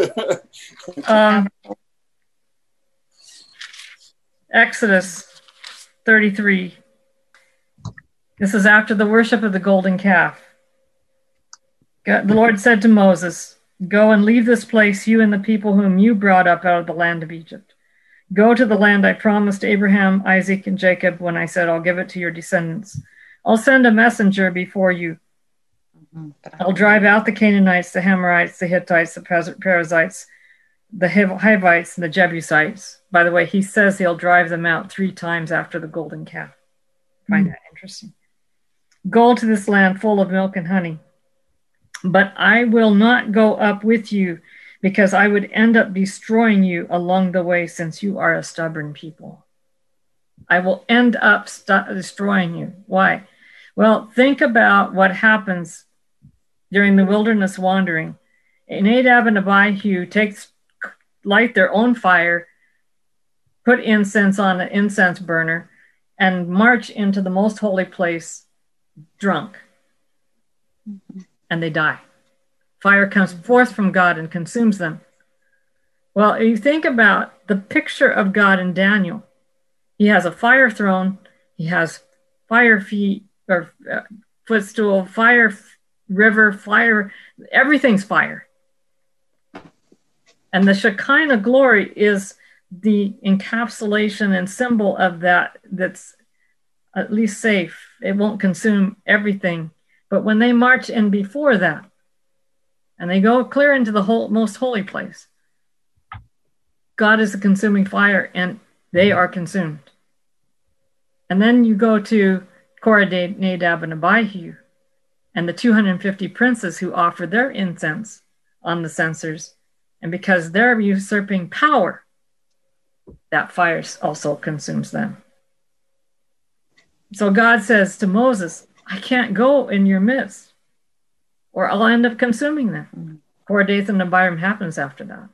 Exodus 33. This is after the worship of the golden calf. The Lord said to Moses, "Go and leave this place, you and the people whom you brought up out of the land of Egypt. Go to the land I promised Abraham, Isaac, and Jacob when I said I'll give it to your descendants. I'll send a messenger before you. I'll drive out the Canaanites, the Amorites, the Hittites, the Perizzites, the Hivites, and the Jebusites." By the way, he says he'll drive them out 3 times after the golden calf. I find that interesting. "Go to this land full of milk and honey. But I will not go up with you because I would end up destroying you along the way since you are a stubborn people. I will end up destroying you. Why? Well, think about what happens during the wilderness wandering. Nadab and Abihu light their own fire, put incense on an incense burner, and march into the most holy place drunk. And they die. Fire comes forth from God and consumes them. Well, you think about the picture of God in Daniel. He has a fire throne. He has fire feet or footstool, fire river, fire. Everything's fire. And the Shekinah glory is the encapsulation and symbol of that, that's at least safe. It won't consume everything. But when they march in before that, and they go clear into the most holy place, God is a consuming fire, and they are consumed. And then you go to Korah, Nadab, and Abihu, and the 250 princes who offer their incense on the censers. And because they're usurping power, that fire also consumes them. So God says to Moses, I can't go in your midst, or I'll end up consuming them. Korah, Dathan, and Abiram happens after that.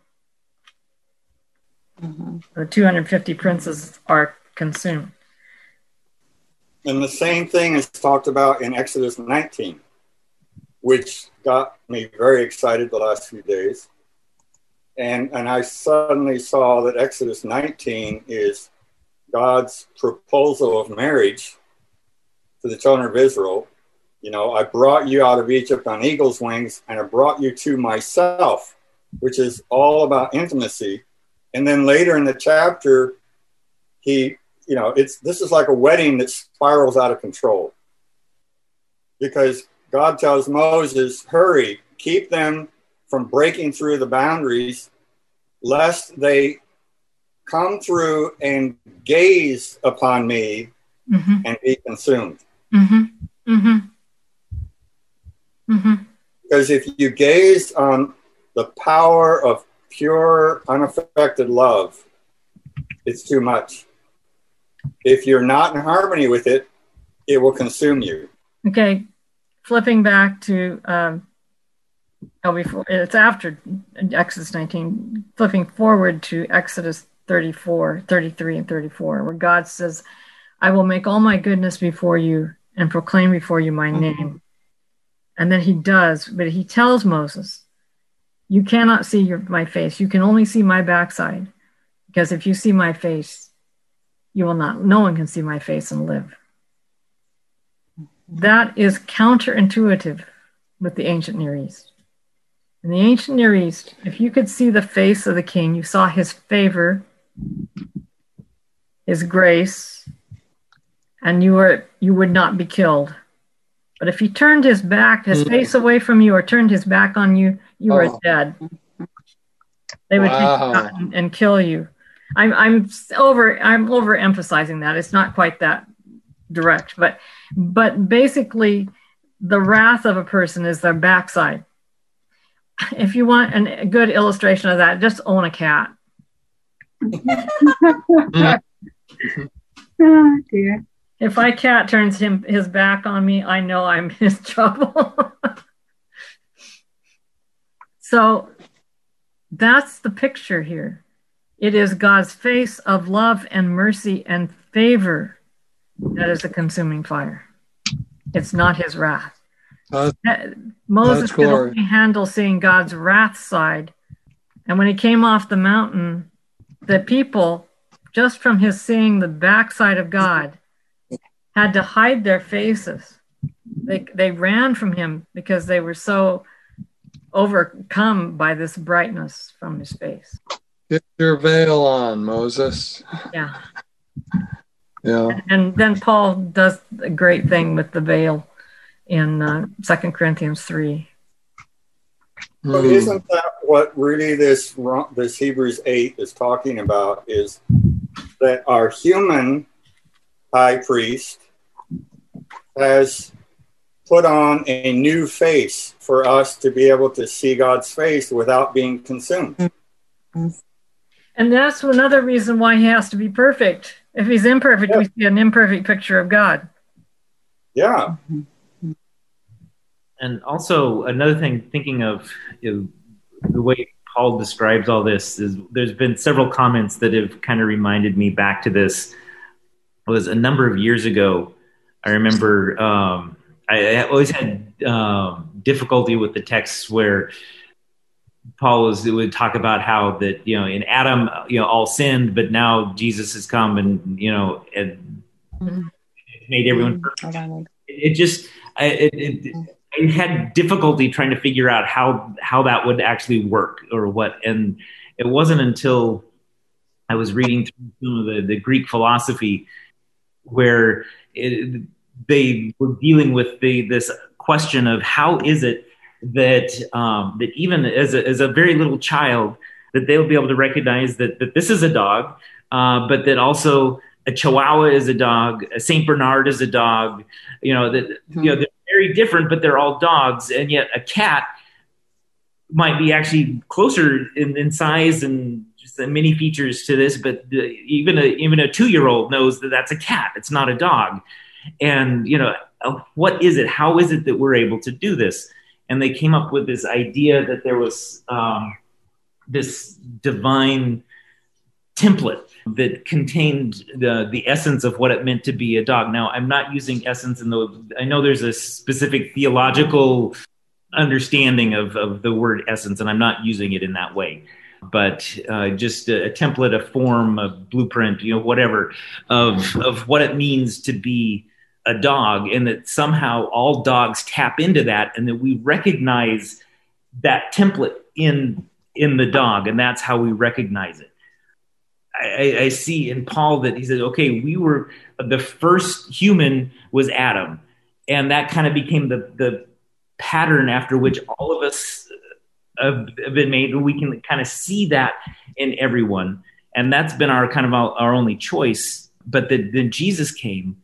The 250 princes are consumed. And the same thing is talked about in Exodus 19, which got me very excited the last few days. And I suddenly saw that Exodus 19 is God's proposal of marriage to the children of Israel. You know, I brought you out of Egypt on eagle's wings, and I brought you to myself, which is all about intimacy. And then later in the chapter, this is like a wedding that spirals out of control. Because God tells Moses, hurry, keep them from breaking through the boundaries, lest they come through and gaze upon me and be consumed. Because if you gaze on the power of pure, unaffected love, it's too much. If you're not in harmony with it, it will consume you. Okay, flipping back to it's after Exodus 19, flipping forward to Exodus 34, 33, and 34, where God says, I will make all my goodness before you and proclaim before you my name. And then he does, but he tells Moses, you cannot see my face. You can only see my backside, because if you see my face, you will not. No one can see my face and live. That is counterintuitive with the ancient Near East. In the ancient Near East, if you could see the face of the king, you saw his favor, his grace, and you would not be killed. But if he turned his face away from you, or turned his back on you, you were dead. They would take you out and kill you. I'm overemphasizing that. It's not quite that direct, but basically, the wrath of a person is their backside. If you want a good illustration of that, just own a cat. Oh dear. If my cat turns his back on me, I know I'm in trouble. So that's the picture here. It is God's face of love and mercy and favor that is a consuming fire. It's not his wrath. Moses could only handle seeing God's wrath side. And when he came off the mountain, the people, just from his seeing the backside of God, had to hide their faces. They ran from him because they were so overcome by this brightness from his face. Get your veil on, Moses. Yeah. Yeah. And then Paul does a great thing with the veil in 2 Corinthians 3. But isn't that what really this Hebrews 8 is talking about, is that our human high priest has put on a new face for us to be able to see God's face without being consumed. And that's another reason why he has to be perfect. If he's imperfect, we see an imperfect picture of God. Yeah. And also another thing, thinking of the way Paul describes all this, is there's been several comments that have kind of reminded me back to this. It was a number of years ago. I remember I always had difficulty with the texts where Paul would talk about how that, in Adam, all sinned, but now Jesus has come and made everyone perfect. I had difficulty trying to figure out how that would actually work or what. And it wasn't until I was reading through some of the Greek philosophy where they were dealing with this question of how is it that that even as a very little child, that they'll be able to recognize that this is a dog, but that also a Chihuahua is a dog, a Saint Bernard is a dog. They're very different, but they're all dogs, and yet a cat might be actually closer in size and just the many features to this. But even a 2-year-old knows that that's a cat; it's not a dog. And what is it? How is it that we're able to do this? And they came up with this idea that there was this divine template that contained the essence of what it meant to be a dog. Now, I'm not using essence I know there's a specific theological understanding of the word essence, and I'm not using it in that way. But just a template, a form, a blueprint, whatever, of what it means to be a dog, and that somehow all dogs tap into that, and that we recognize that template in the dog, and that's how we recognize it. I see in Paul that he said, okay, we were the first human was Adam, and that kind of became the pattern after which all of us have been made. We can kind of see that in everyone, and that's been our kind of our only choice. But then Jesus came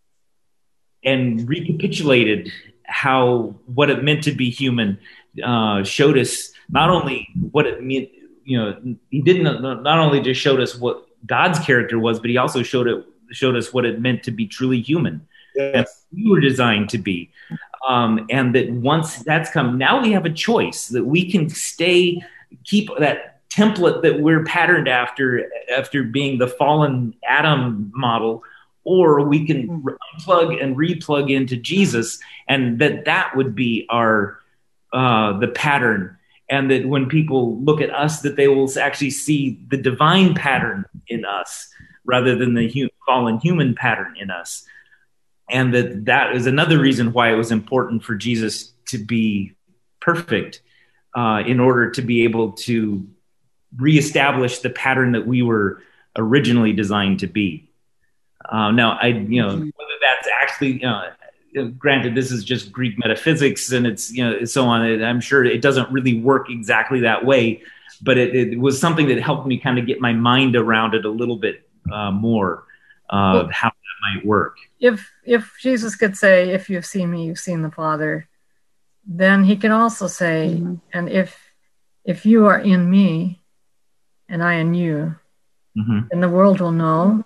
and recapitulated what it meant to be human, showed us not only what it meant. He didn't not only just showed us what God's character was, but he also showed us what it meant to be truly human. Yes. And we were designed to be. And that once that's come, now we have a choice that we can keep that template that we're patterned after being the fallen Adam model, or we can unplug and replug into Jesus, and that would be our the pattern. And that when people look at us, that they will actually see the divine pattern in us rather than the fallen human pattern in us. And that is another reason why it was important for Jesus to be perfect in order to be able to reestablish the pattern that we were originally designed to be. Now, whether that's actually, granted, this is just Greek metaphysics and it's, so on. I'm sure it doesn't really work exactly that way, but it was something that helped me kind of get my mind around it a little bit more of how that might work. If Jesus could say, if you've seen me, you've seen the Father, then he can also say, and if you are in me and I in you, then the world will know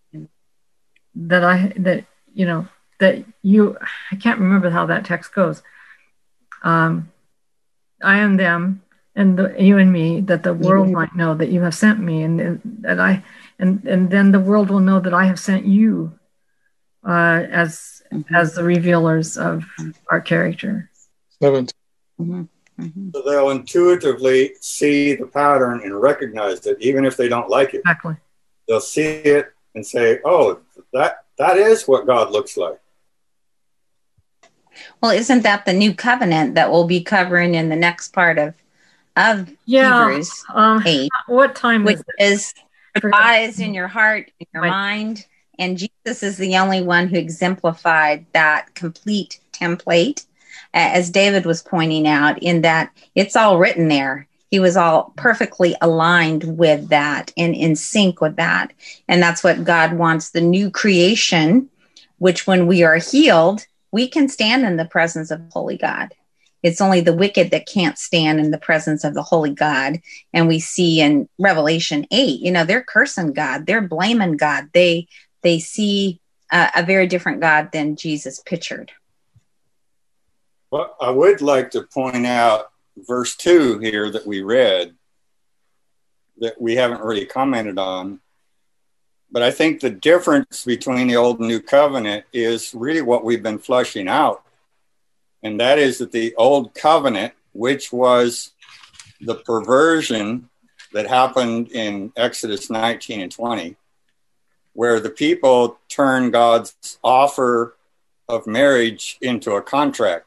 that you, I can't remember how that text goes. I am them, and you and me, that the world might know that you have sent me, and then the world will know that I have sent you as the revealers of our character. 17. So they'll intuitively see the pattern and recognize it, even if they don't like it. Exactly. They'll see it and say, "Oh, that is what God looks like." Well, isn't that the new covenant that we'll be covering in the next part of Hebrews 8? What time which is God is in your heart, in your mind, and Jesus is the only one who exemplified that complete template, as David was pointing out, in that it's all written there. He was all perfectly aligned with that and in sync with that. And that's what God wants, the new creation, which when we are healed, we can stand in the presence of holy God. It's only the wicked that can't stand in the presence of the holy God. And we see in Revelation 8, they're cursing God. They're blaming God. They see a very different God than Jesus pictured. Well, I would like to point out verse 2 here that we read that we haven't really commented on. But I think the difference between the Old and New Covenant is really what we've been fleshing out. And that is that the Old Covenant, which was the perversion that happened in Exodus 19 and 20, where the people turned God's offer of marriage into a contract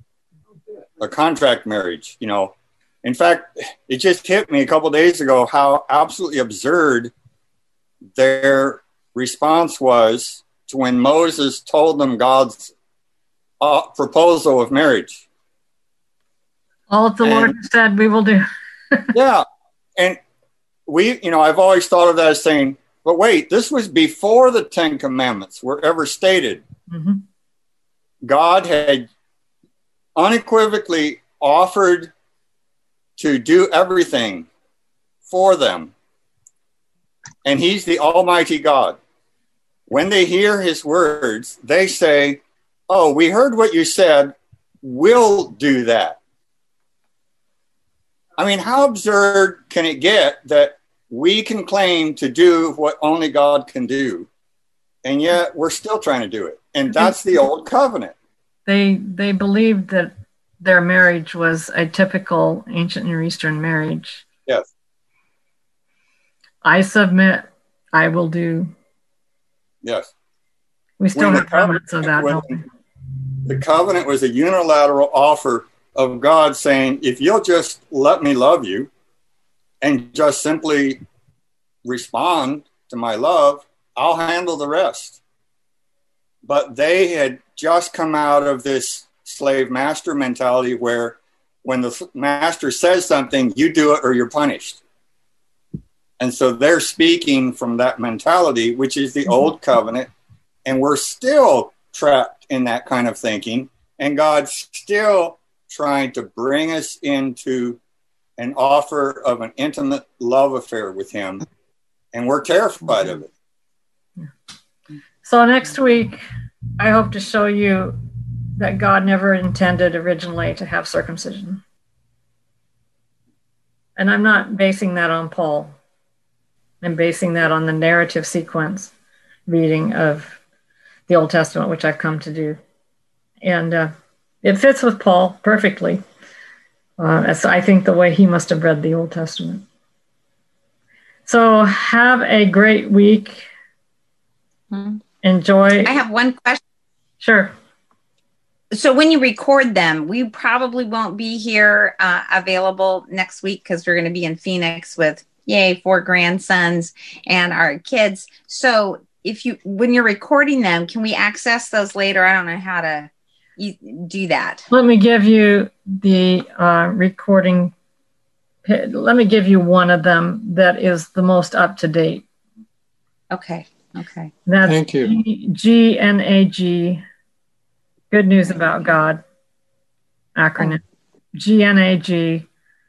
marriage, In fact, it just hit me a couple of days ago how absolutely absurd their response was to when Moses told them God's proposal of marriage. All that the Lord said we will do. Yeah. And I've always thought of that as saying, but wait, this was before the Ten Commandments were ever stated. Mm-hmm. God had unequivocally offered to do everything for them. And he's the Almighty God. When they hear his words, they say, oh, we heard what you said. We'll do that. I mean, how absurd can it get that we can claim to do what only God can do, and yet we're still trying to do it? And that's the Old Covenant. They believed that their marriage was a typical ancient Near Eastern marriage. Yes. I submit, I will do. Yes. We still have remnants of that, don't we? The covenant was a unilateral offer of God saying, if you'll just let me love you and just simply respond to my love, I'll handle the rest. But they had just come out of this slave master mentality where when the master says something, you do it or you're punished. And so they're speaking from that mentality, which is the Old Covenant. And we're still trapped in that kind of thinking. And God's still trying to bring us into an offer of an intimate love affair with him. And we're terrified of it. So next week, I hope to show you that God never intended originally to have circumcision. And I'm not basing that on Paul. I'm basing that on the narrative sequence reading of the Old Testament, which I've come to do. And it fits with Paul perfectly. That's, I think, the way he must have read the Old Testament. So have a great week. Enjoy. I have one question. Sure. So when you record them, we probably won't be here available next week because we're going to be in Phoenix with 4 grandsons and our kids. So when you're recording them, can we access those later? I don't know how to do that. Let me give you the recording. Let me give you one of them that is the most up to date. Okay. That's Thank you. GNAG, Good News About God, acronym. GNAG.org.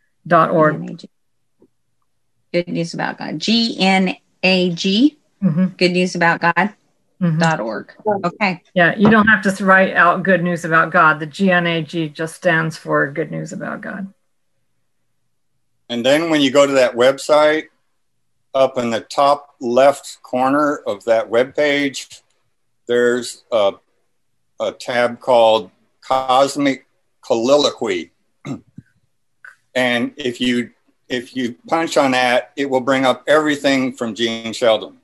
Good News About God. GNAG. Good News About God.org. Okay. Yeah, you don't have to write out Good News About God. The GNAG just stands for Good News About God. And then when you go to that website, up in the top left corner of that webpage, there's a tab called Cosmic Colloquy. And if you punch on that, it will bring up everything from Gene Sheldon.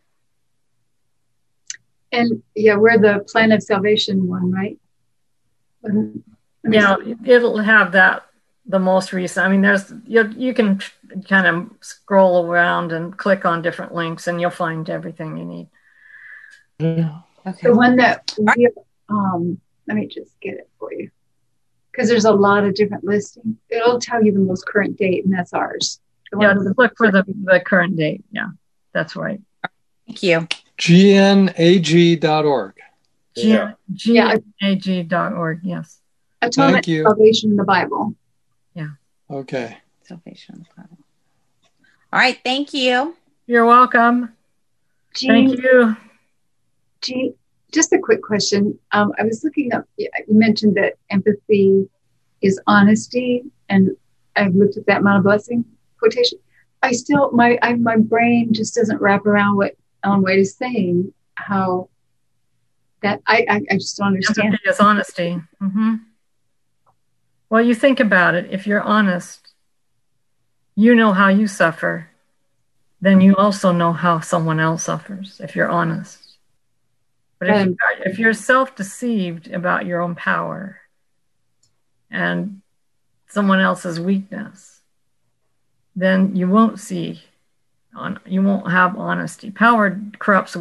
And we're the Plan of Salvation one, right? Yeah, it'll have that, the most recent. I mean, there's you can kind of scroll around and click on different links, and you'll find everything you need. Okay. The one that let me just get it for you, because there's a lot of different listings. It'll tell you the most current date, and that's ours. Look for the current date. Yeah, that's right. Thank you. GNAG.org. GNAG.org. Yes. Atonement and Salvation in the Bible. Yeah. Okay. Salvation in the Bible. All right. Thank you. You're welcome. Jean, thank you. Jean, just a quick question. I was looking up, you mentioned that empathy is honesty, and I've looked at that Mount of Blessing quotation. I still, my brain just doesn't wrap around what Ellen White is saying, how that I just don't understand. Empathy is honesty. Mm-hmm. Well, you think about it. If you're honest, you know how you suffer. Then you also know how someone else suffers, if you're honest. But if you're self-deceived about your own power and someone else's weakness, then you won't you won't have honesty. Power corrupts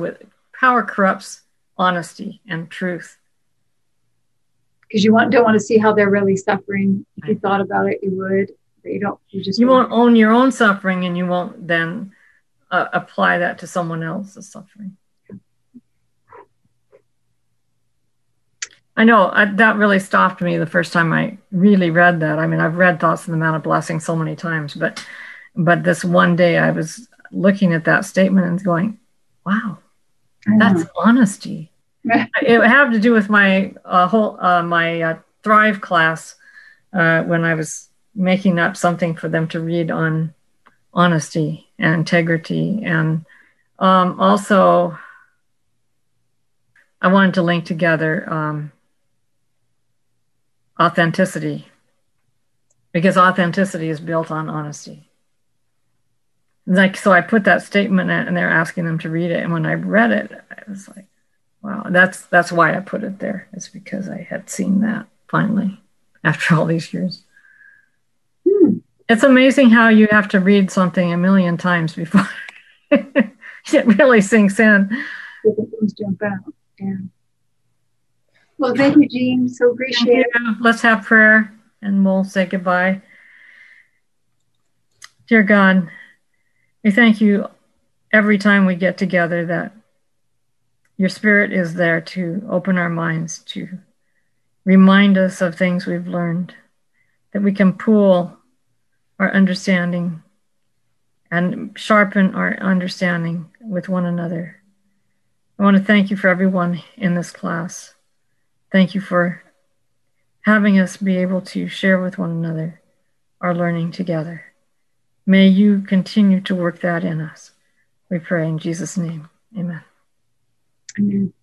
honesty and truth. Because you don't want to see how they're really suffering. If you thought about it, you would. But you won't own your own suffering, and you won't then apply that to someone else's suffering. I know that really stopped me the first time I really read that. I mean, I've read Thoughts on the Mount of Blessing so many times, but this one day I was looking at that statement and going, wow, that's honesty. It had to do with my my Thrive class when I was making up something for them to read on honesty and integrity. And also I wanted to link together authenticity, because authenticity is built on honesty. So I put that statement in, and they're asking them to read it. And when I read it, I was like, wow, that's why I put it there. It's because I had seen that finally after all these years. It's amazing how you have to read something a million times before it really sinks in. Things jump out. Yeah. Well, thank you, Jean. So appreciate it. Let's have prayer and we'll say goodbye. Dear God, we thank you every time we get together that your Spirit is there to open our minds, to remind us of things we've learned, that we can pool our understanding and sharpen our understanding with one another. I want to thank you for everyone in this class. Thank you for having us be able to share with one another our learning together. May you continue to work that in us. We pray in Jesus' name. Amen. Amen.